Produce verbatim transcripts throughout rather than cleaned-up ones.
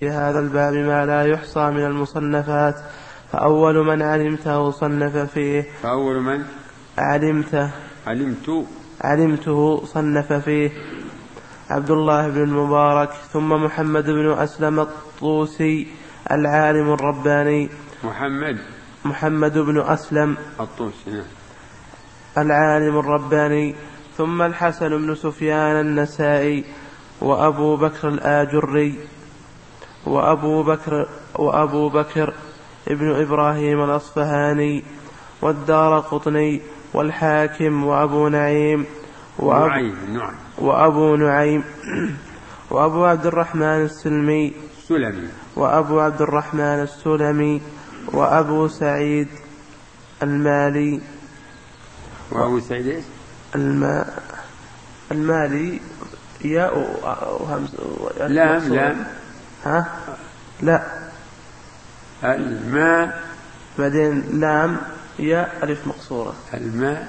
في هذا الباب ما لا يحصى من المصنفات. فأول من علمته صنف فيه فأول من علمته علمت علمته صنف فيه عبد الله بن المبارك، ثم محمد بن أسلم الطوسي العالم الرباني محمد محمد بن أسلم الطوسي العالم الرباني، ثم الحسن بن سفيان النسائي، وأبو بكر الآجري، وأبو بكر وأبو بكر ابن إبراهيم الأصفهاني، والدارقطني، والحاكم، وأبو نعيم وأبو نعيم نعم وأبو نعيم وأبو عبد الرحمن السلمي سلمي وأبو عبد الرحمن السلمي وأبو سعيد المالي وأبو سعيد إيش؟ الما المالي ياء وهمز لام لام ها لا الماء بعدين لام ياء ألف مقصورة الماء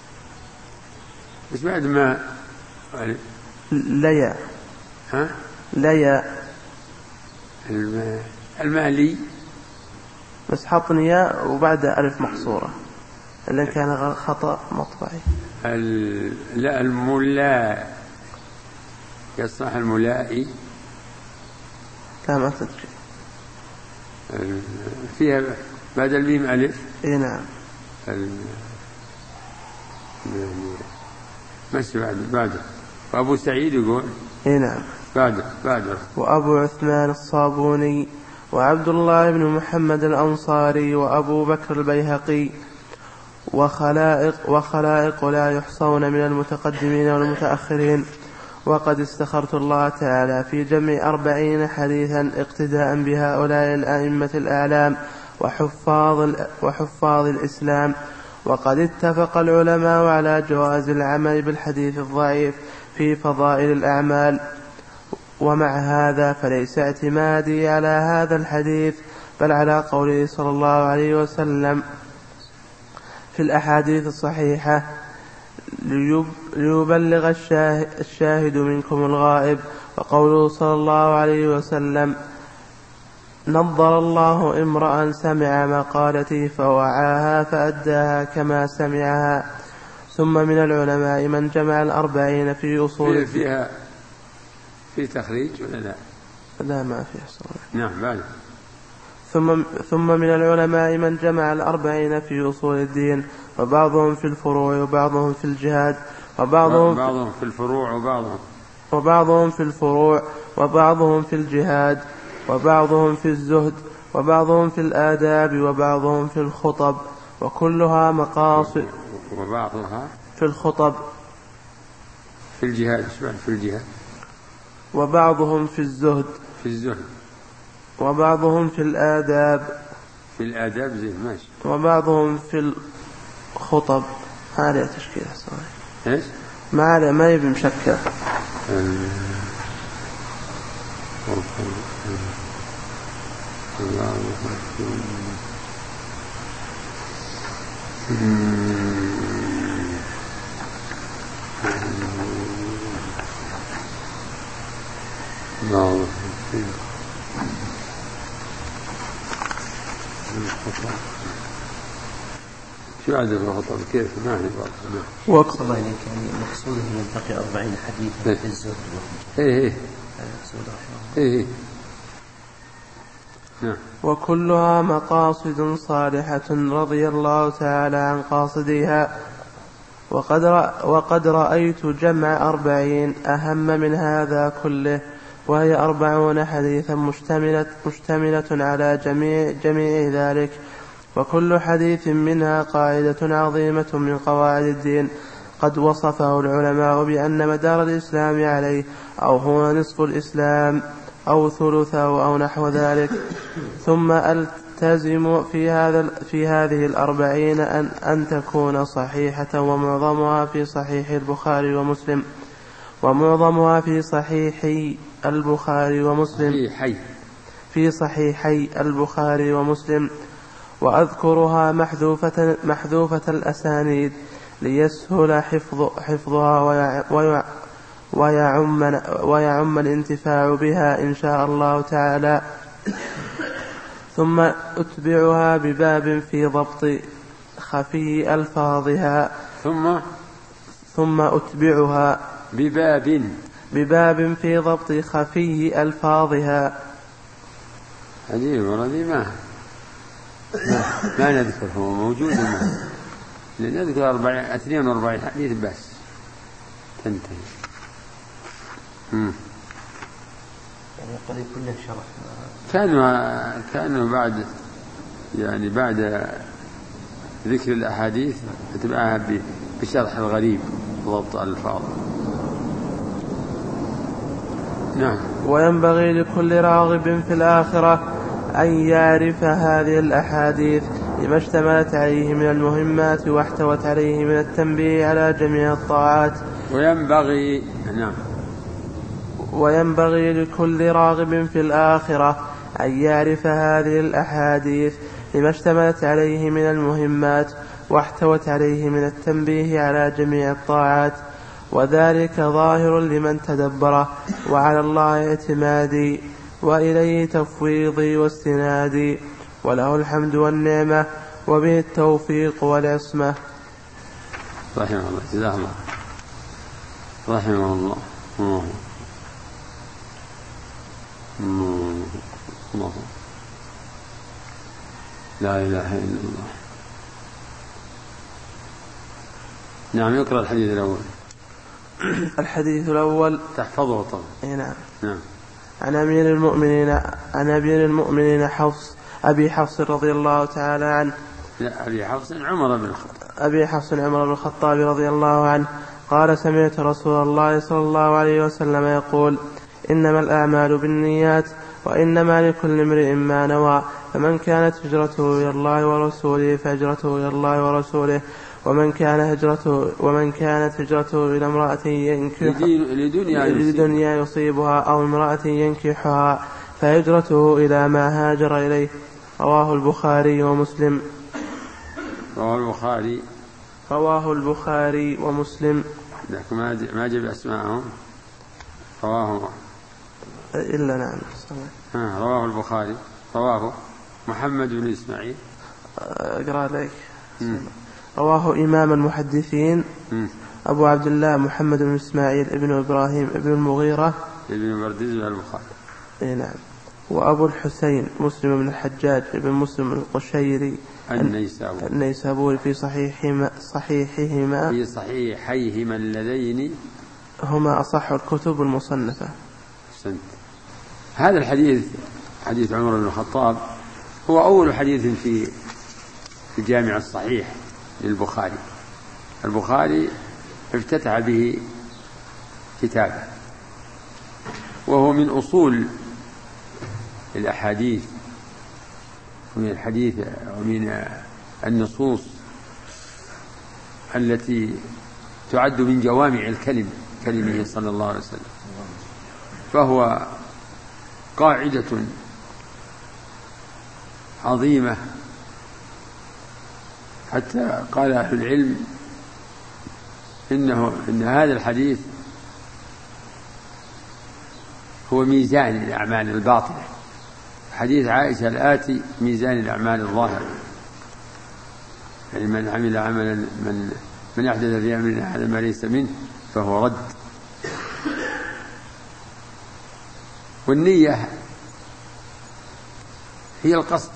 بس بعد ما ليا ها ليا الماء المالي بس حطني ياء وبعد ألف مقصورة لأن كان خطأ مطبعي. لا الملا يصح الملائي لا ما تدري فيها بعد الميم ألف. اي نعم. ماشي بعد بعده. وأبو سعيد يقول اي نعم بعده بعده. وأبو عثمان الصابوني، وعبد الله بن محمد الأنصاري، وأبو بكر البيهقي، وخلائق وخلائق لا يحصون من المتقدمين والمتأخرين. وقد استخرت الله تعالى في جمع أربعين حديثا اقتداء بهؤلاء الأئمة الأعلام وحفاظ, وحفاظ الإسلام. وقد اتفق العلماء على جواز العمل بالحديث الضعيف في فضائل الأعمال، ومع هذا فليس اعتمادي على هذا الحديث بل على قوله صلى الله عليه وسلم في الأحاديث الصحيحة ليبلغ الشاهد منكم الغائب، وقوله صلى الله عليه وسلم نضر الله امرأ سمع مقالتي فوعاها فأداها كما سمعها. ثم من العلماء من جمع الأربعين في أصول فيها في تخريج ولا لا؟ لا ما فيها صراحة. نعم بعد. ثم, ثم من العلماء من جمع الأربعين في أصول الدين، وبعضهم في الفروع وبعضهم في الجهاد، وبعضهم بعضهم في الفروع وبعضهم وبعضهم في الفروع وبعضهم في الجهاد، وبعضهم في الزهد، وبعضهم في الآداب، وبعضهم في الخطب، وكلها مقاصد. وبعضها في الخطب في الجهاد في الجهاد وبعضهم في الزهد في الزهد وبعضهم في الآداب في الآداب زين ماشي، وبعضهم في الخطب. ما عليه تشكيل صحيح. ايش؟ ما عليه ما يبي مشكل. الله الله شو عاد الخطأ كيف ما هي بعض وقت الله إليك يعني مقصوده من بقي أربعين حديثا في الزهد إيه إيه إيه نعم. وكلها مقاصد صالحة رضي الله تعالى عن قاصديها. وقد, رأ وقد رأيت جمع أربعين أهم من هذا كله، وهي أربعون حديثا مشتملة, مشتملة على جميع, جميع ذلك، وكل حديث منها قاعدة عظيمة من قواعد الدين قد وصفه العلماء بأن مدار الإسلام عليه، أو هو نصف الإسلام أو ثلثه أو نحو ذلك. ثم ألتزم في, هذا في هذه الأربعين أن, أن تكون صحيحة، ومعظمها في صحيح البخاري ومسلم ومعظمها في صحيحي البخاري ومسلم في صحيحي البخاري ومسلم وأذكرها محذوفة, محذوفة الأسانيد ليسهل حفظ حفظها ويع ويعم, ويعم الانتفاع بها إن شاء الله تعالى. ثم أتبعها بباب في ضبط خفي ألفاظها ثم ثم أتبعها بباب بباب في ضبط خفي ألفاظها. هذه ورد ما ما, ما نذكر، هو موجود ما نذكر اثنين وأربعين حديث بس تنتهي. يعني قريب كله شرح كانوا كانوا بعد يعني بعد ذكر الأحاديث اتبعها بشرح الغريب ضبط الألفاظ. نعم. وينبغي لكل راغب في الآخرة أن يعرف هذه الأحاديث لما اشتملت عليه من المهمات واحتوت عليه من التنبيه على جميع الطاعات. وينبغي نعم وينبغي لكل راغب في الآخرة أن يعرف هذه الأحاديث لما اشتملت عليه من المهمات واحتوت عليه من التنبيه على جميع الطاعات، وذلك ظاهر لمن تدبره، وعلى الله اعتمادي وإليه تفويضي واستنادي، وله الحمد والنعمة وبه التوفيق والعصمة. رحمه الله، جزاه الله رحمه الله. الله الله لا إله إلا الله. نعم. يقرأ الحديث الأول. الحديث الأول تحفظه طبعا. نعم. نعم. عن أمير المؤمنين عن أمير المؤمنين حفص أبي حفص رضي الله تعالى عنه. لا أبي حفص عمر بن الخطاب. أبي حفص عمر بن الخطاب رضي الله عنه قال: سمعت رسول الله صلى الله عليه وسلم يقول: إنما الأعمال بالنيات وإنما لكل امرئ ما نوى، فمن كانت هجرته إلى الله ورسوله فهجرته إلى الله ورسوله، ومن كان هجرته ومن كانت هجرته إلى امرأة ينكحها لدنيا يصيبها أو امرأة ينكحها فهجرته إلى ما هاجر إليه. رواه البخاري ومسلم. رواه البخاري رواه البخاري ومسلم. لكن ما جاب أسماءهم. رواه إلا نعم. ها رواه البخاري. رواه محمد بن إسماعيل. أقرأ لك. رواه إمام المحدثين م. أبو عبد الله محمد بن إسماعيل ابن إبراهيم ابن المغيرة ابن برديز البخاري. إيه نعم. وأبو الحسين مسلم بن الحجاج ابن مسلم القشيري النيسابوري النيسابوري في صحيحهما صحيحهما في صحيحيهما اللذين هما أصح الكتب المصنفة. سنت. هذا الحديث حديث عمر بن الخطاب هو أول حديث في في الجامع الصحيح للبخاري. البخاري افتتح به كتابه، وهو من أصول الأحاديث ومن الحديث ومن النصوص التي تعد من جوامع الكلم كلمه صلى الله عليه وسلم، فهو قاعدة عظيمة حتى قال أهل العلم إنه إن هذا الحديث هو ميزان الأعمال الباطنة. حديث عائشة الآتي ميزان الأعمال الظاهرة، يعني من عمل عملا من من أحدث في أمرنا هذا ما ليس منه فهو رد. والنية هي القصد،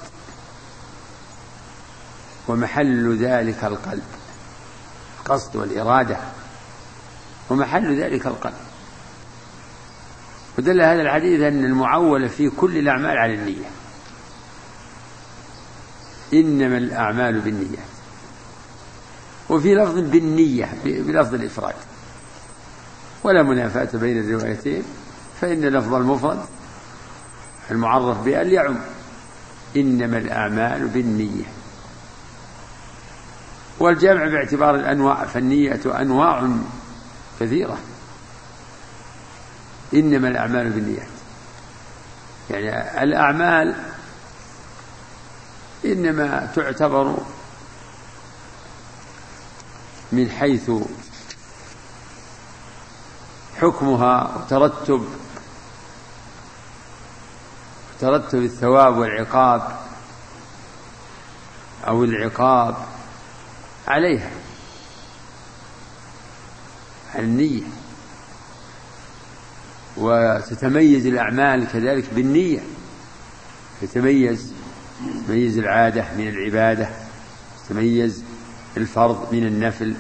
ومحل ذلك القلب. القصد والإرادة ومحل ذلك القلب. ودل هذا الحديث أن المعول في كل الأعمال على النية. إنما الأعمال بالنيات، وفي لفظ بالنية بلفظ الإفراد، ولا منافاة بين الروايتين، فإن لفظ المفرد المعرف بأل يعم. إنما الأعمال بالنية. والجمع باعتبار الأنواع، فالنية أنواع كثيرة. إنما الأعمال بالنيات، يعني الأعمال إنما تعتبر من حيث حكمها وترتب ترتب الثواب والعقاب أو العقاب عليها، على النية. وتتميز الأعمال كذلك بالنية، تتميز تتميز العادة من العبادة، تتميز الفرض من النفل،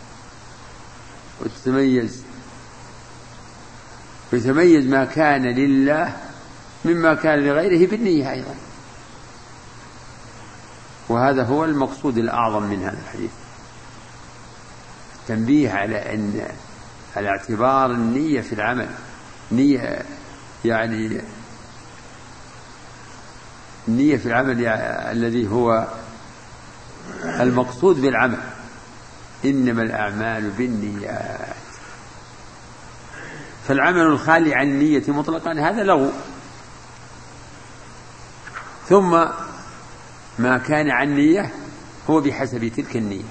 وتتميز ويتميز ما كان لله مما كان لغيره بالنية أيضا. وهذا هو المقصود الأعظم من هذا الحديث، التنبيه على أن على اعتبار النية في العمل، نية يعني النية في العمل يعني الذي هو المقصود بالعمل، إنما الأعمال بالنيات. فالعمل الخالي عن النية مطلقا هذا لغو، ثم ما كان عن نية هو بحسب تلك النية.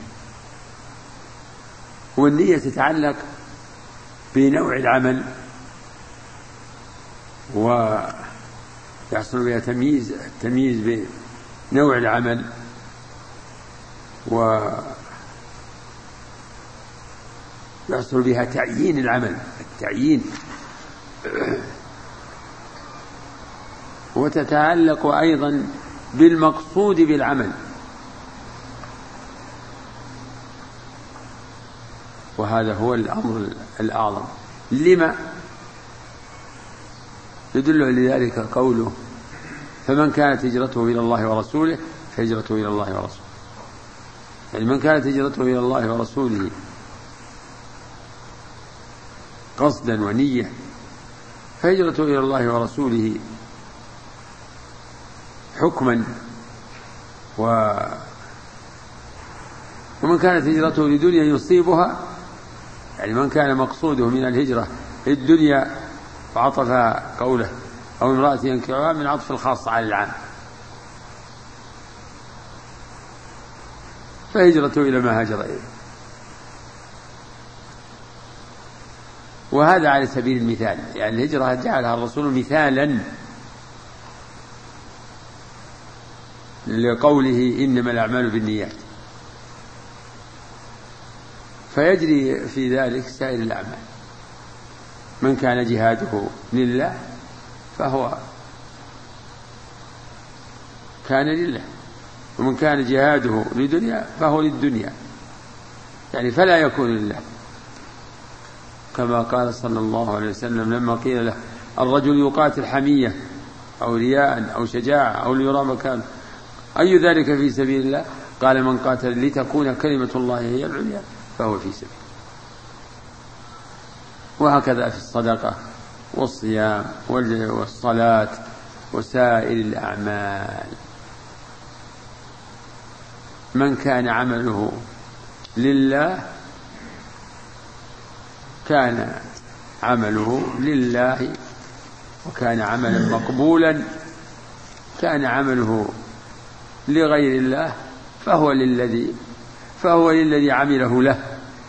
والنية تتعلق بنوع العمل، ويحصل بها تمييز التمييز بنوع العمل، ويحصل بها تعيين العمل، التعيين، وتتعلق أيضا بالمقصود بالعمل. وهذا هو الأمر الأعظم. لما يدل لذلك قوله: فمن كانت هجرته إلى الله ورسوله فهجرته إلى الله ورسوله. يعني من كانت هجرته إلى الله ورسوله قصدا ونية فهجرته إلى الله ورسوله حكما، و ومن كانت هجرته لدنيا يصيبها، يعني من كان مقصوده من الهجرة الدنيا وعطف قوله أو امرأة ينكحها من عطف الخاص على العام، فهجرته إلى ما هاجر إليه. وهذا على سبيل المثال، يعني الهجرة جعلها الرسول مثالا لقوله إنما الأعمال بالنيات، فيجري في ذلك سائر الأعمال. من كان جهاده لله فهو كان لله، ومن كان جهاده لدنيا فهو للدنيا، يعني فلا يكون لله، كما قال صلى الله عليه وسلم لما قيل له: الرجل يقاتل حمية أو رياء أو شجاعة أو ليرى مكانه، أي ذلك في سبيل الله؟ قال: من قاتل لتكون كلمة الله هي العليا فهو في سبيل. وهكذا في الصدقة والصيام والصلاة وسائر الأعمال. من كان عمله لله كان عمله لله وكان عملا مقبولا، كان عمله لغير الله فهو للذي فهو للذي عمله له.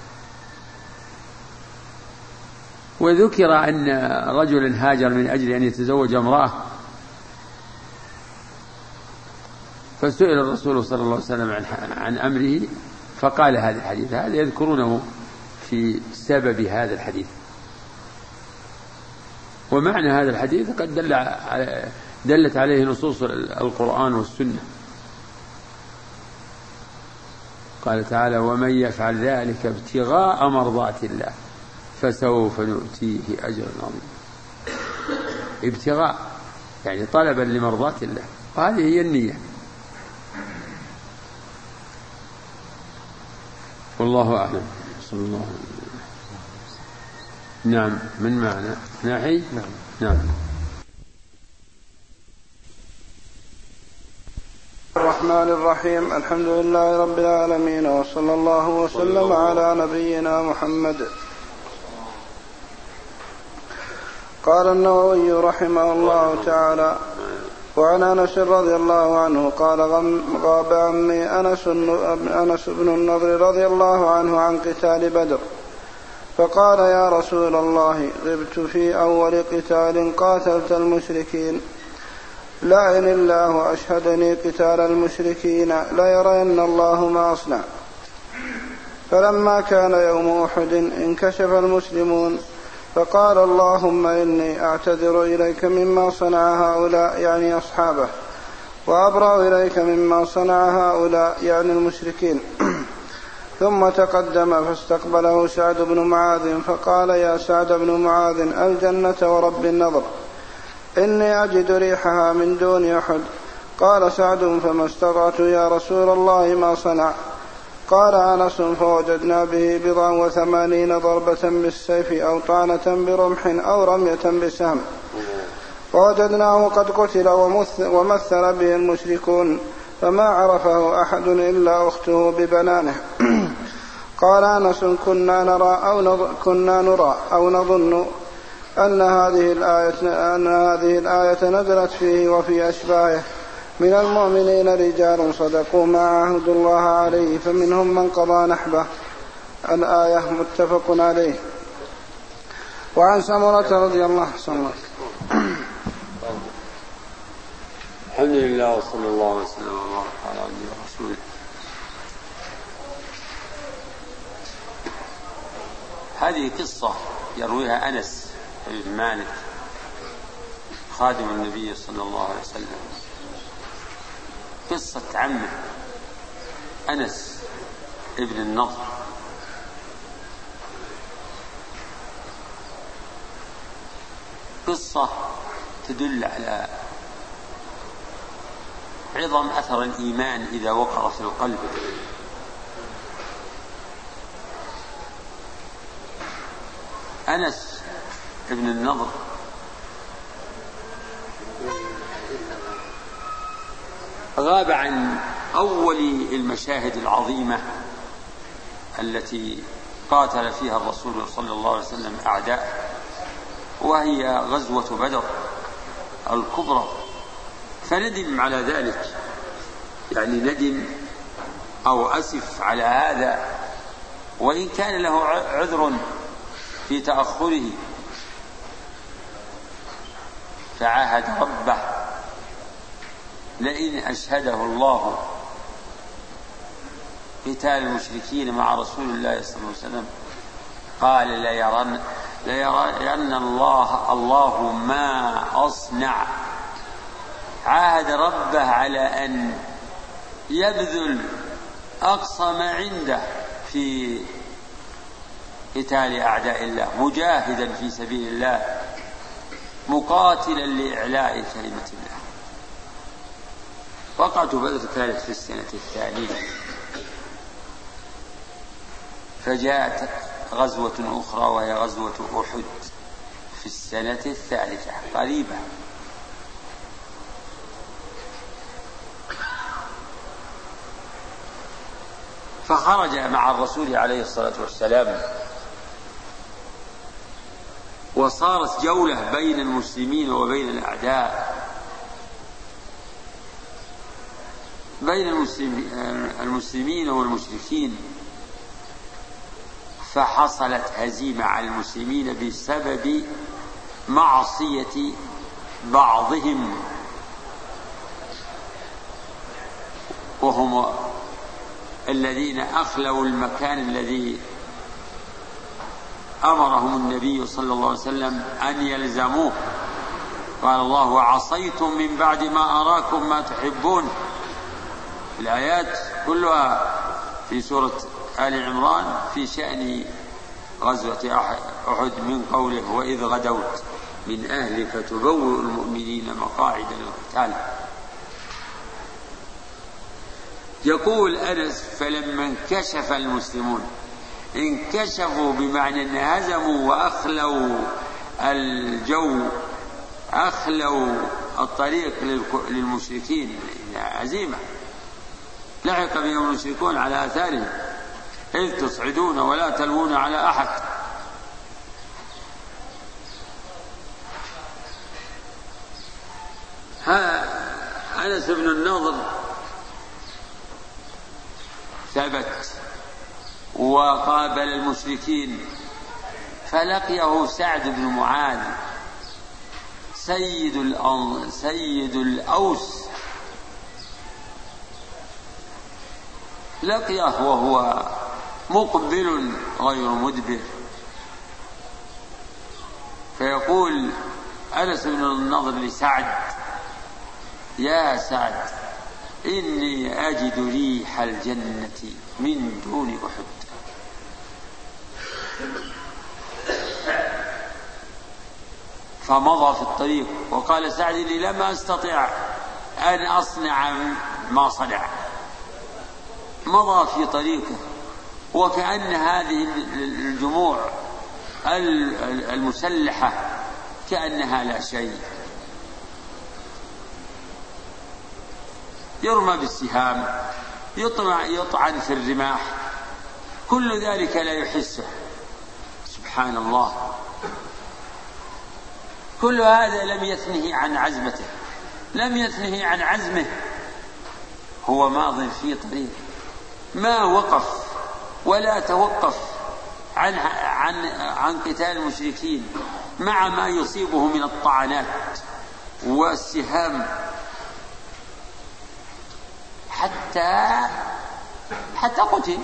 وذكر أن رجلا هاجر من أجل أن يتزوج امرأة، فسئل الرسول صلى الله عليه وسلم عن, عن أمره فقال هذا الحديث. هذا يذكرونه في سبب هذا الحديث. ومعنى هذا الحديث قد دل على دلت عليه نصوص القرآن والسنة. قال تعالى: ومن يفعل ذلك ابتغاء مرضات الله فسوف نؤتيه أجرا عظيما. ابتغاء يعني طلبا لمرضات الله، وهذه هي النية. والله أعلم. صلى الله عليه وسلم. نعم. من معنى ناحي؟ نعم. نعم. الرحمن الرحيم. الحمد لله رب العالمين، وصلى الله وسلم على نبينا محمد. قال النووي رحمه الله تعالى: وعن أنس رضي الله عنه قال: غاب عمي أنس أنس بن النضر رضي الله عنه عن قتال بدر، فقال يا رسول الله غبت في أول قتال قاتلت المشركين، لعن الله أشهدني قتال المشركين ليرين الله ما أصنع. فلما كان يوم أحد انكشف المسلمون فقال اللهم إني أعتذر إليك مما صنع هؤلاء يعني أصحابه، وأبرأ إليك مما صنع هؤلاء يعني المشركين. ثم تقدم فاستقبله سعد بن معاذ فقال يا سعد بن معاذ الجنة ورب النضر، إني أجد ريحها من دون أحد. قال سعد فما استطعت يا رسول الله ما صنع. قال أنس فوجدنا به بضعا وثمانين ضربة بالسيف أو طعنة برمح أو رمية بسهم، فوجدناه قد قتل ومثل به المشركون، فما عرفه أحد إلا أخته ببنانه. قال أنس كنا نرى أو نظ... كنا نرى أو نظن أن هذه الآية أن هذه الآية نزلت فيه وفي أشباهه من المؤمنين رجال صدقوا ما عاهدوا الله عليه فمنهم من قضى نحبه. الآية متفق عليه. وعن سمرة رضي الله عنه. الحمد لله وصلى الله وسلم وبارك على عبده ورسوله. هذه قصة يرويها أنس بن مالك خادم النبي صلى الله عليه وسلم، قصة عمه أنس ابن النضر. قصة تدل على عظم أثر الإيمان إذا وقر في القلب. أنس ابن النضر غاب عن أول المشاهد العظيمة التي قاتل فيها الرسول صلى الله عليه وسلم أعداء، وهي غزوة بدر الكبرى، فندم على ذلك، يعني ندم أو أسف على هذا، وإن كان له عذر في تأخره، فعاهد ربه لئن أشهده الله قتال المشركين مع رسول الله صلى الله عليه وسلم قال ليرن ليرن الله الله ما أصنع. عاهد ربه على أن يبذل أقصى ما عنده في قتال أعداء الله، مجاهدا في سبيل الله، مقاتلا لإعلاء كلمة الله. وقعة بدر كانت في السنة الثانية، فجاءت غزوة أخرى وهي غزوة أحد في السنة الثالثة قريبة. فخرج مع الرسول عليه الصلاة والسلام، وصارت جولة بين المسلمين وبين الأعداء، بين المسلمين والمشركين، فحصلت هزيمة على المسلمين بسبب معصية بعضهم، وهم الذين أخلوا المكان الذي أمرهم النبي صلى الله عليه وسلم أن يلزموه. قال الله وعصيتم من بعد ما أراكم ما تحبون. الآيات كلها في سورة آل عمران في شأن غزوة أحد، من قوله وإذ غدوت من أهلك تبوئ المؤمنين مقاعد للقتال. يقول أنس فلما انكشف المسلمون، انكشفوا بمعنى أن هزموا وأخلوا الجو، أخلوا الطريق للمشركين، هزيمة لحق بهم المشركون على آثارهم إذ تصعدون ولا تلوون على أحد. ها أنس بن النضر ثبت وقابل المشركين فلقيه سعد بن معاذ سيد سيد الأوس، لقيه وهو مقبل غير مدبر، فيقول أنس بن النضر لسعد: يا سعد، إني أجد ريح الجنة من دون أحد. فمضى في الطريق وقال سعد: لي لم أستطع أن أصنع ما صنع. مضى في طريقه وكأن هذه الجموع المسلحة كأنها لا شيء، يرمى بالسهام، يطعن في الرماح، كل ذلك لا يحسه. سبحان الله، كل هذا لم يثنه عن عزمته، لم يثنه عن عزمه، هو ماض في طريق، ما وقف ولا توقف عن عن عن قتال المشركين مع ما يصيبه من الطعنات والسهام، حتى حتى قتل.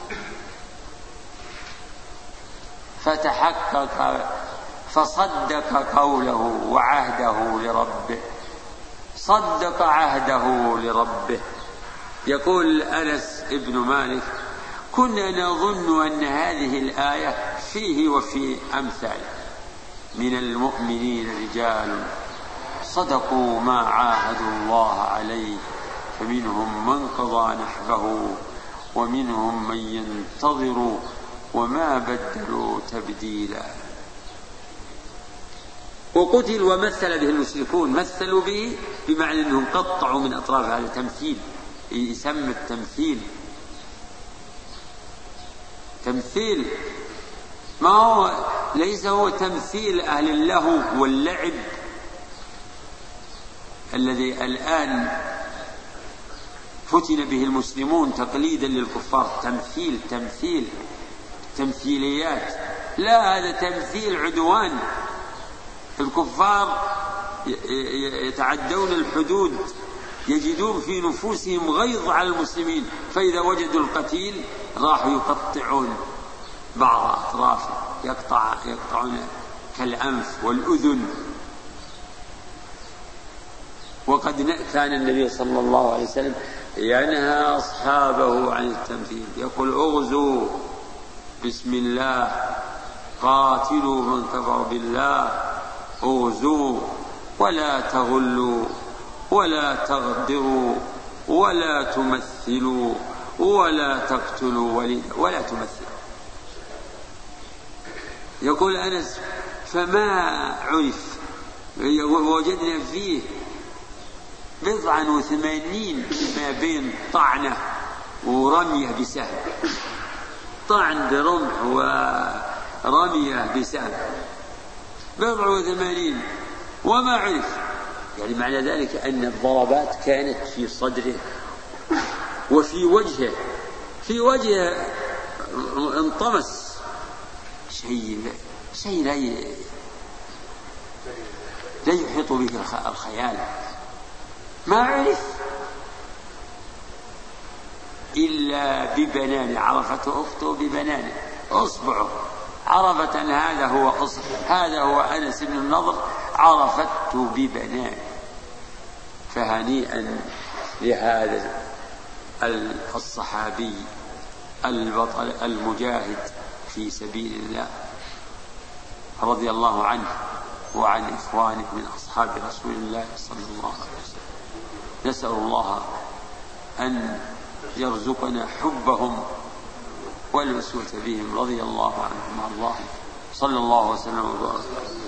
فتحقق فصدق قوله وعهده لربه، صدق عهده لربه. يقول أنس بن مالك: كنا نظن أن هذه الآية فيه وفي أمثاله: من المؤمنين رجال صدقوا ما عاهدوا الله عليه فمنهم من قضى نحبه ومنهم من ينتظر وما بدلوا تبديلا. وقتل ومثل به المشركون، مثلوا به بمعنى أنهم قطعوا من أطراف هذا تمثيل، يسمى التمثيل تمثيل، ما هو ليس هو تمثيل أهل اللهو واللعب الذي الآن فتن به المسلمون تقليدا للكفار، تمثيل تمثيل تمثيليات، لا، هذا تمثيل عدوان. الكفار يتعدون الحدود، يجدون في نفوسهم غيظ على المسلمين، فإذا وجدوا القتيل راحوا يقطعون بعض أطرافه، يقطع يقطعون كالأنف والأذن. وقد كان النبي صلى الله عليه وسلم ينهى أصحابه عن التمثيل، يقول: اغزوا بسم الله، قاتلوا من كفر بالله، اغزوا ولا تغلوا ولا تغدروا ولا تمثلوا ولا تقتلوا وليدا ولا تمثلوا. يقول أنس: فما عرف، وجدنا فيه بضعا وثمانين ما بين طعنة ورمية بسهم، طعن برمح ورمية بسهم، بضع وثمانين، وما عرف. يعني معنى ذلك أن الضربات كانت في صدره وفي وجهه، في وجهه انطمس، شيء شيء لا لا يحيط به الخيال. ما عرف إلا ببنانه، عرفته أخته ببنانه، أصبعه، عرفت أن هذا هو أصبع، هذا هو أنس بن النضر، عرفته ببنانه. فهنيئا لهذا الصحابي البطل المجاهد في سبيل الله، رضي الله عنه وعن إخوانه من أصحاب رسول الله صلى الله عليه وسلم. نسأل الله أن يرزقنا حبهم والوسوة بهم، رضي الله عنهم وارضاهم، صلى الله وسلم وبارك.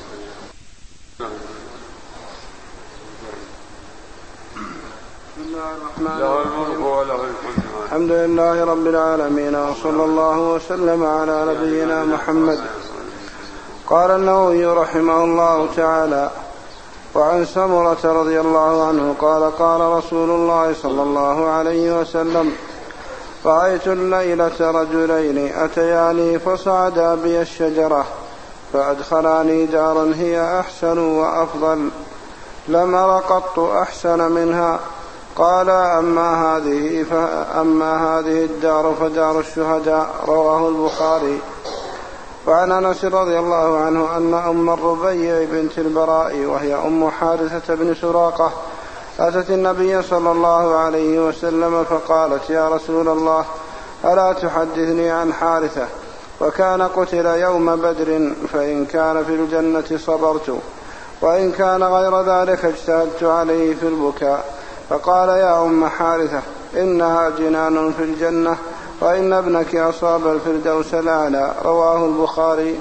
بسم الله الرحمن الرحيم. الحمد لله رب العالمين، وصلى الله وسلم على نبينا محمد. قال النووي رحمه الله تعالى: وعن سمرة رضي الله عنه قال: قال رسول الله صلى الله عليه وسلم: رأيت الليلة رجلين أتياني فصعدا بي الشجرة فأدخلاني دارا هي أحسن وأفضل لم أر قط أحسن منها. قال أما هذه, فأما هذه الدار فدار الشهداء. رواه البخاري. وعن أنس رضي الله عنه أن أم الربيع بنت البراء وهي أم حارثة بن سراقة أتت النبي صلى الله عليه وسلم فقالت يا رسول الله ألا تحدثني عن حارثة وكان قتل يوم بدر فإن كان في الجنة صبرت وإن كان غير ذلك اجتهدت عليه في البكاء. فقال يا أم حارثة إنها جنان في الجنة وإن ابنك أصاب الفردوس الأعلى. رواه البخاري.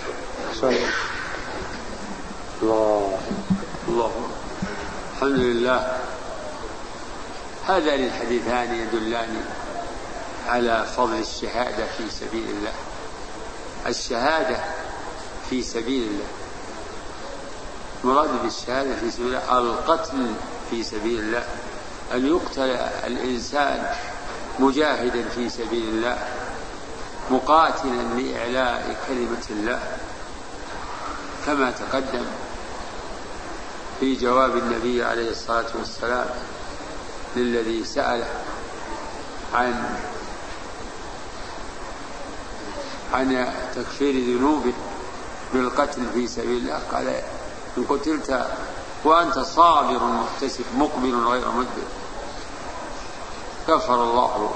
الله الله الحمد لله. هذان الحديثان يدلان على فضل الشهادة في سبيل الله. الشهادة في سبيل الله، مراد بالشهادة في سبيل الله القتل في سبيل الله، أن يقتل الإنسان مجاهدا في سبيل الله مقاتلا لإعلاء كلمة الله، كما تقدم في جواب النبي عليه الصلاة والسلام للذي سأله عن عن تكفير ذنوبه بالقتل في سبيل الله. قال إن قتلت وأنت صابر محتسب مقبل غير مدبر كفر الله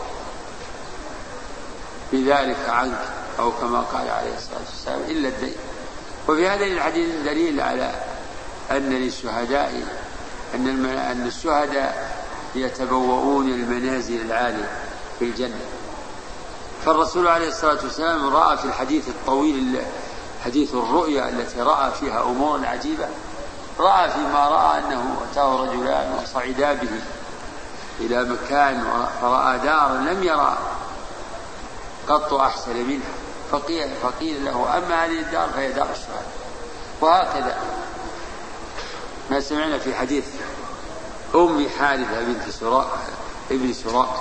بذلك عنك، أو كما قال عليه الصلاة والسلام إلا الدين. وفي هذا الحديث دليل على أن للشهداء أن أن الشهداء يتبوؤون المنازل العالية في الجنة. فالرسول عليه الصلاة والسلام رأى في الحديث الطويل حديث الرؤيا التي رأى فيها أمور عجيبة، رأى فيما رأى أنه أتاه رجلان وصعدا به إلى مكان فرأى دارا لم يرى قط أحسن منها، فقيل, فقيل له أما هذه الدار فهي دار الشهداء. وهكذا ما سمعنا في حديث أم حارثة بنت سراقة ابن سراقة.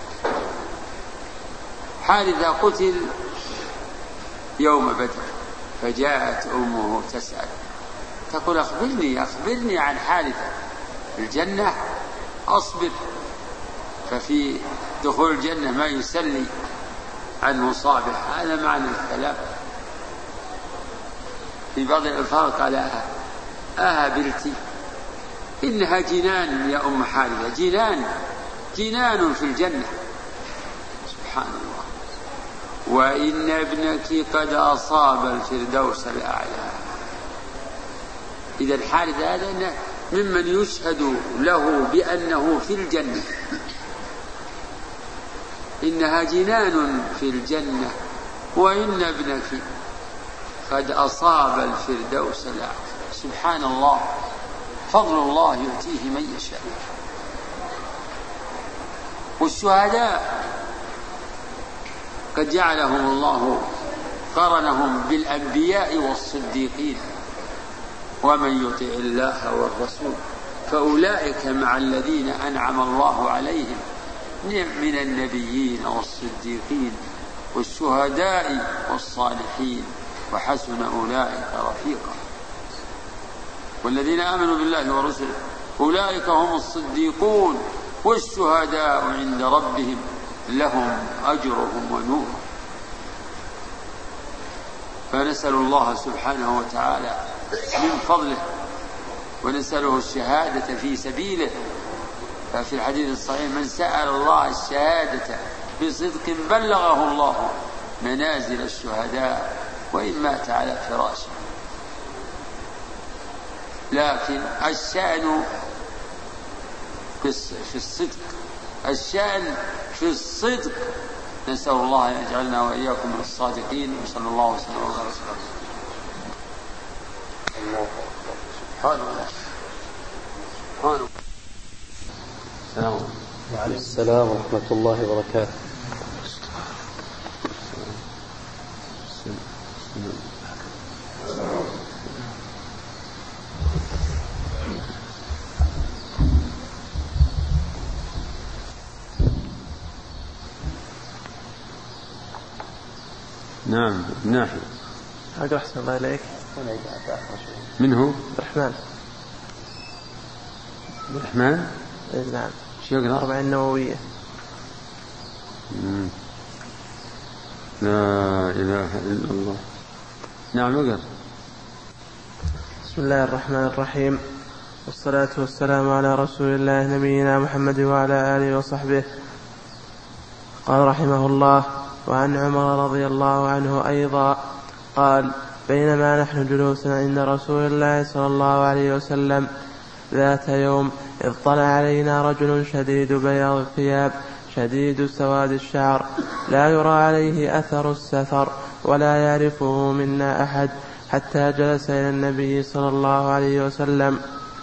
حارثة قتل يوم بدر فجاءت أمه تسأل تقول أخبرني أخبرني عن حارثة الجنة أصبر. ففي دخول الجنة ما يسلي عن مصابه، هذا معنى الكلام. في بعض الألفاظ قال أهبلتي إنها جنان يا أم حارثة، جنان جنان في الجنة سبحان الله، وإن ابنك قد أصاب الفردوس الأعلى. إذا حارثة هذا ممن يشهد له بأنه في الجنة. إنها جنان في الجنة وإن ابنك قد أصاب الفردوس الأعلى. سبحان الله، فضل الله يؤتيه من يشاء. والشهداء قد جعلهم الله قرنهم بالأنبياء والصديقين، ومن يطع الله والرسول فأولئك مع الذين أنعم الله عليهم من النبيين والصديقين والشهداء والصالحين وحسن أولئك رفيقا. والذين آمنوا بالله ورسله أولئك هم الصديقون والشهداء عند ربهم لهم أجرهم ونورهم. فنسأل الله سبحانه وتعالى من فضله ونسأله الشهادة في سبيله. ففي الحديث الصحيح من سأل الله الشهادة بصدق بلغه الله منازل الشهداء وإن مات على فراشه. لكن الشأن في الصدق، الشأن في الصدق. نسأل الله أن يجعلنا وإياكم من الصادقين. وصلى الله وسلم على رسول الله. سبحان الله سبحان الله. السلام وعليكم السلام ورحمة الله وبركاته. نعم ناحية أقرأ أحسن الله إليك. من هو؟ عبد الرحمن. عبد الرحمن؟ نعم. شو يقرأ؟ أربعين نووية. مم. لا إله إلا الله. نعم اقرأ. بسم الله الرحمن الرحيم، والصلاة والسلام على رسول الله نبينا محمد وعلى آله وصحبه. قال رحمه الله: وعن عمر رضي الله عنه أيضا قال: بينما نحن جلوس عند رسول الله صلى الله عليه وسلم ذات يوم إذ طلع علينا رجل شديد بياض الثياب شديد سواد الشعر لا يرى عليه أثر السفر ولا يعرفه منا أحد، حتى جلس إلى النبي صلى الله عليه وسلم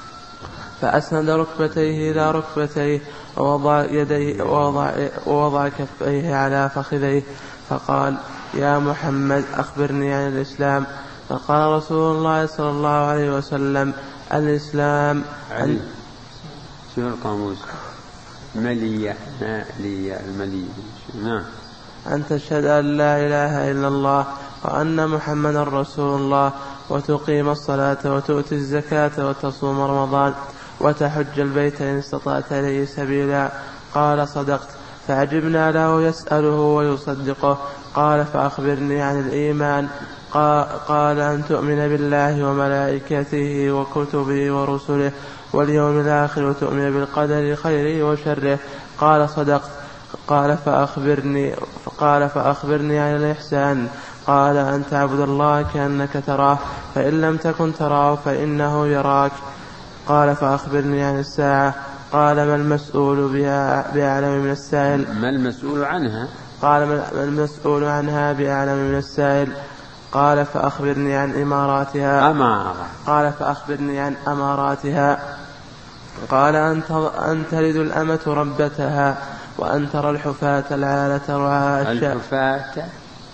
فأسند ركبتيه إلى ركبتيه ووضع, يديه ووضع, ووضع كفيه على فخذيه فقال: يا محمد أخبرني عن الإسلام. فقال رسول الله صلى الله عليه وسلم: الإسلام علي. شو القاموس؟ ملية ملية الملية. نعم. أن تشهد أن لا إله إلا الله وأن محمدا رسول الله وتقيم الصلاة وتؤتي الزكاة وتصوم رمضان وتحج البيت إن استطعت إليه سبيلا. قال: صدقت. فعجبنا له يسأله ويصدقه. قال: فأخبرني عن الإيمان. قال: أن تؤمن بالله وملائكته وكتبه ورسله واليوم الآخر وتؤمن بالقدر خيره وشره. قال: صدقت. قال: فأخبرني قال فأخبرني عن الإحسان. قال: أن تعبد الله كأنك تراه فإن لم تكن تراه فإنه يراك. قال: فأخبرني عن الساعة. قال: ما المسؤول بها بأعلم من السائل. ما المسؤول عنها؟ قال: ما المسؤول عنها بأعلم من السائل. قال: فأخبرني عن إماراتها. أمارة. قال: فأخبرني عن أماراتها. قال: أن تلد الأمة ربتها وأن ترى الحفاة العالة رعاء الشاء. الحفاة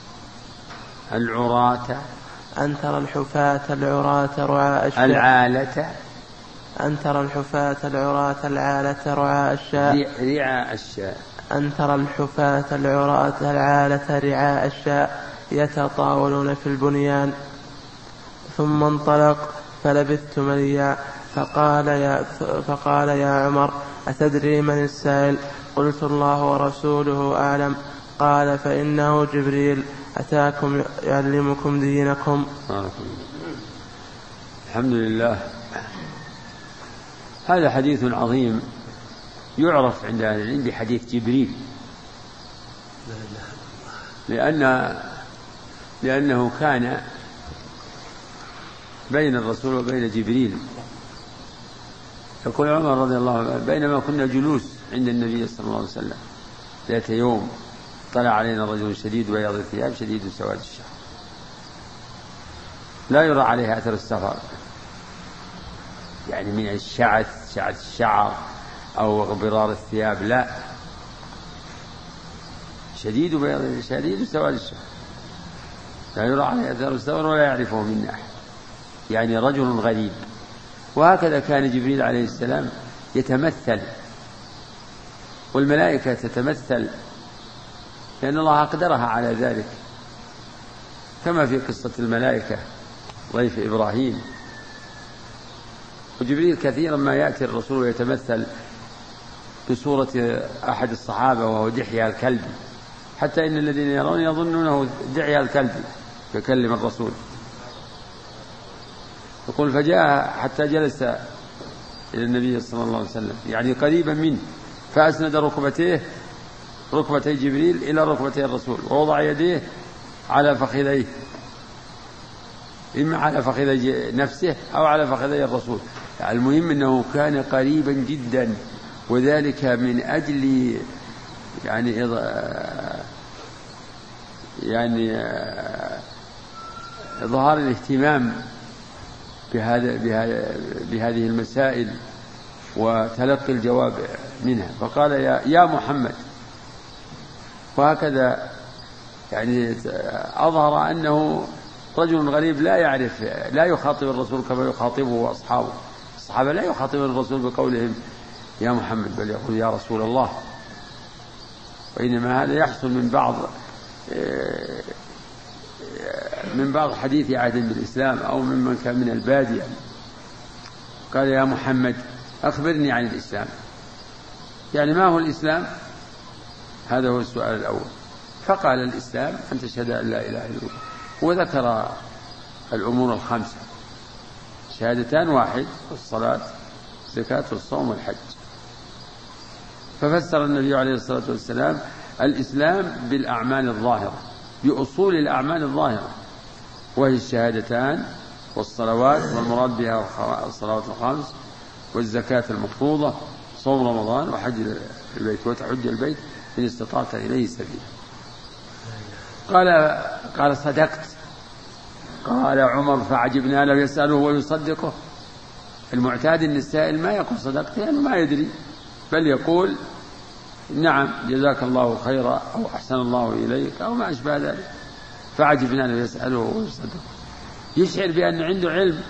العراة. أن ترى الحفاة العراة رعاء الشاء. العالة. أن ترى الحفاة العراة العالة رعاء الشاء. رعاء الشاء. أن ترى الحفاة العراة العالة رعاء الشاء يتطاولون في البنيان. ثم انطلق فلبثت مليا فقال يا, فقال يا عمر: أتدري من السائل؟ قلت: الله ورسوله أعلم. قال: فإنه جبريل أتاكم يعلمكم دينكم. الحمد لله. هذا حديث عظيم يعرف عند أهل العلم بحديث جبريل، لأن لأنه كان بين الرسول وبين جبريل. يقول عمر رضي الله عنه: بينما كنا جلوس عند النبي صلى الله عليه وسلم ذات يوم طلع علينا رجل شديد بياض الثياب شديد سواد الشعر لا يرى عليه أثر السفر، يعني من الشعث شعث الشعر أو غبرار الثياب، لا، شديد بياض شديد سواد الشعر لا يرى عليه أثر السفر ولا يعرفه منا أحد، يعني رجل غريب. وهكذا كان جبريل عليه السلام يتمثل، والملائكة تتمثل، لأن الله أقدرها على ذلك، كما في قصة الملائكة ضيف إبراهيم. وجبريل كثيرا ما يأتي الرسول ويتمثل بصورة أحد الصحابة وهو دحية الكلب، حتى إن الذين يرون يظنونه دحية الكلب يكلم الرسول. يقول: فجاء حتى جلس إلى النبي صلى الله عليه وسلم، يعني قريبا منه، فأسند ركبتيه ركبتي جبريل إلى ركبتي الرسول، ووضع يديه على فخذيه، إما على فخذي نفسه أو على فخذي الرسول. المهم أنه كان قريبا جدا، وذلك من أجل يعني يعني إظهار الاهتمام بهذا بهذه المسائل وتلقي الجواب منها. فقال: يا يا محمد. وهكذا يعني أظهر أنه رجل غريب لا يعرف، لا يخاطب الرسول كما يخاطبه أصحابه. الصحابة لا يخاطب الرسول بقولهم يا محمد، بل يقول يا رسول الله. وإنما هذا يحصل من بعض من بعض حديث عهد بالإسلام أو ممن كان من البادية قال يا محمد أخبرني عن الإسلام، يعني ما هو الإسلام؟ هذا هو السؤال الأول. فقال الإسلام أن تشهد أن لا إله إلا الله، وذكر الأمور الخمسة، شهادتان واحد، الصلاة الزكاة والصوم والحج. ففسر النبي عليه الصلاة والسلام الإسلام بالأعمال الظاهرة، بأصول الأعمال الظاهرة، وهي الشهادتان والصلوات، والمراد بها الصلوات الخمس، والزكاة المفروضة، صوم رمضان، وحج البيت، وتحج البيت إن استطعت إليه سبيلا. قال قال صدقت. قال عمر فعجبنا له يسأله ويصدقه. المعتاد أن السائل ما يقول صدقت يعني ما يدري، بل يقول نعم جزاك الله خيرا أو أحسن الله إليك أو ما أشبه ذلك. فعجبنا له يسأله ويصدقه، يشعر بأن عنده علم.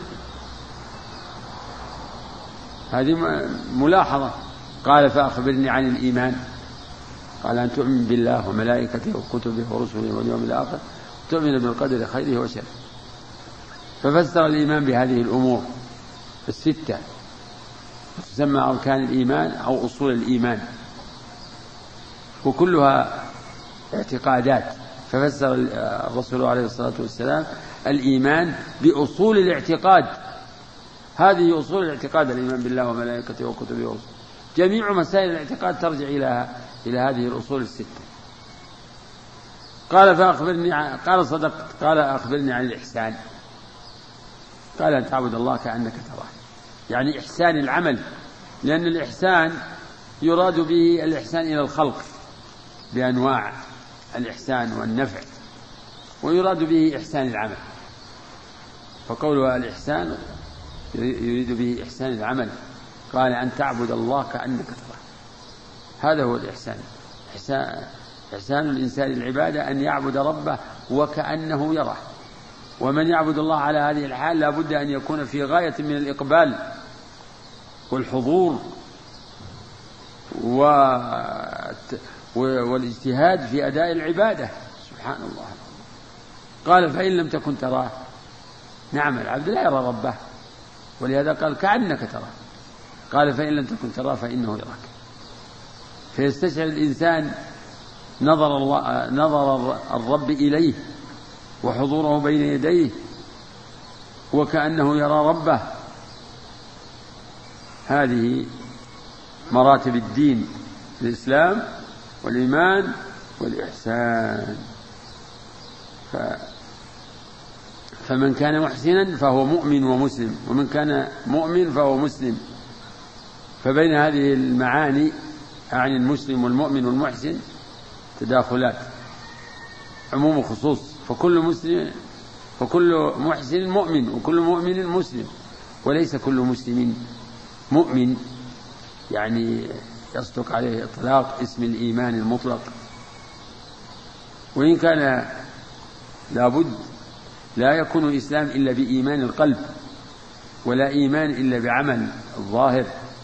هذه ملاحظة. قال فأخبرني عن الإيمان. قال أن تؤمن بالله وملائكته وكتبه ورسله واليوم الآخر، تؤمن بالقدر خيره وشره. ففسر الإيمان بهذه الأمور الستة، تسمى أركان الإيمان أو أصول الإيمان، وكلها اعتقادات. ففسر الرسول عليه الصلاة والسلام الإيمان بأصول الاعتقاد. هذه أصول الاعتقاد: الإيمان بالله وملائكته وكتبه ورسله. جميع مسائل الاعتقاد ترجع إلى إلى هذه الأصول الستة. قال فأخبرني عن... قال صدقت. قال أخبرني عن الإحسان. قال أن تعبد الله كأنك تراه، يعني إحسان العمل، لأن الإحسان يراد به الإحسان إلى الخلق بأنواع الإحسان والنفع، ويراد به إحسان العمل. فقوله الإحسان يريد به إحسان العمل. قال أن تعبد الله كأنك تراه، هذا هو الإحسان. إحسان, إحسان الإنسان العبادة أن يعبد ربه وكأنه يراه. ومن يعبد الله على هذه الحال لا بد أن يكون في غاية من الإقبال والحضور والاجتهاد في أداء العبادة. سبحان الله. قال فإن لم تكن تراه. نعم، العبد لا يرى ربه، ولهذا قال كأنك تراه. قال فإن لم تكن تراه فإنه يراك. فيستشعر الإنسان نظر, الله نظر الرب إليه وحضوره بين يديه وكأنه يرى ربه. هذه مراتب الدين: الإسلام والإيمان والإحسان. ف... فمن كان محسنا فهو مؤمن ومسلم، ومن كان مؤمن فهو مسلم. فبين هذه المعاني عن المسلم والمؤمن والمحسن تداخلات، عموم وخصوص. فكل مسلم فكل محسن مؤمن، وكل مؤمن مسلم، وليس كل مسلم مؤمن، يعني يصدق عليه إطلاق اسم الإيمان المطلق. وإن كان لابد لا يكون الإسلام إلا بإيمان القلب، ولا إيمان إلا بعمل الظاهر.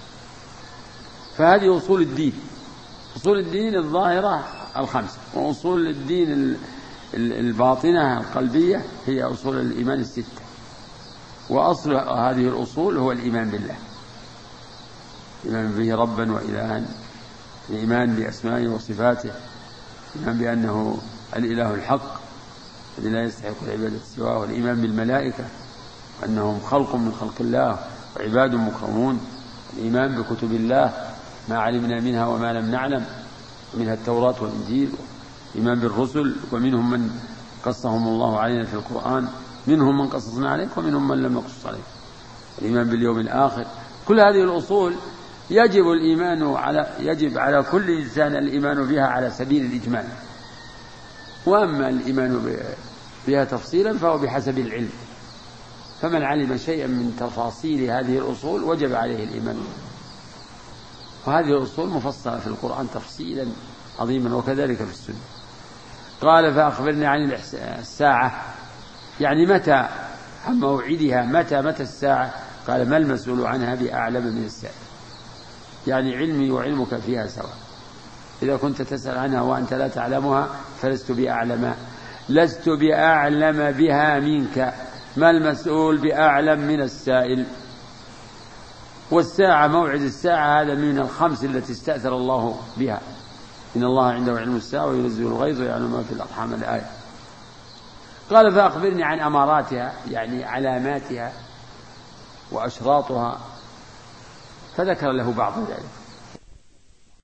فهذه أصول الدين. أصول الدين الظاهرة الخمسة، وأصول الدين الباطنة القلبية هي أصول الإيمان الستة. وأصل هذه الأصول هو الإيمان بالله، الإيمان به ربا وإلها، الإيمان بأسمائه وصفاته، الإيمان بأنه الإله الحق الذي لا يستحق العبادة سواه، والإيمان بالملائكة وأنهم خلق من خلق الله وعباد مكرمون، الإيمان بكتب الله ما علمنا منها وما لم نعلم، منها التوراة والإنجيل، الإيمان بالرسل ومنهم من قصهم الله علينا في القرآن، منهم من قصصنا عليك ومنهم من لم نقصص عليك، الإيمان باليوم الآخر. كل هذه الأصول يجب الإيمان على يجب على كل إنسان الإيمان بها على سبيل الإجمال. وأما الإيمان بها تفصيلا فهو بحسب العلم، فمن علم شيئا من تفاصيل هذه الأصول وجب عليه الإيمان بها. وهذه الأصول مفصلة في القرآن تفصيلا عظيما، وكذلك في السنة. قال فأخبرني عن الساعة، يعني متى، عن موعدها، متى متى الساعة؟ قال ما المسؤول عنها بأعلم من السائل، يعني علمي وعلمك فيها سواء. إذا كنت تسأل عنها وأنت لا تعلمها فلست بأعلم. لست بأعلم بها منك، ما المسؤول بأعلم من السائل. والساعة، موعد الساعة هذا من الخمس التي استأثر الله بها، إن الله عنده علم الساعة وينزل الغيظ ويعلم ما في الأرحام، الآية. قال فأخبرني عن أماراتها، يعني علاماتها وأشراطها، فذكر له بعض ذلك.